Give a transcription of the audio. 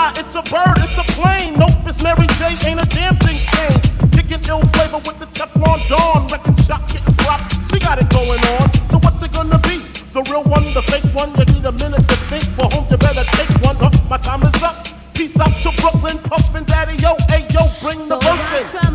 Nah, it's a bird, it's a plane. Nope, it's Mary J, ain't a damn thing changed. Kicking ill flavor with the Teflon Dawn. Wrecking shop, getting props, she got it going on. So what's it gonna be? The real one, the fake one? You need a minute to think. For Holmes, you better take one. My time is up. Peace out to Brooklyn, Puff and Daddy, yo, hey, yo, bring the verse in.